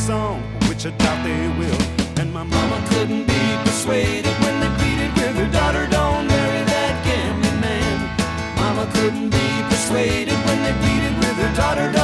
song, which I doubt they will. And my mama couldn't be persuaded when they pleaded with her daughter, don't marry that gambling man. Mama couldn't be persuaded when they pleaded with her daughter,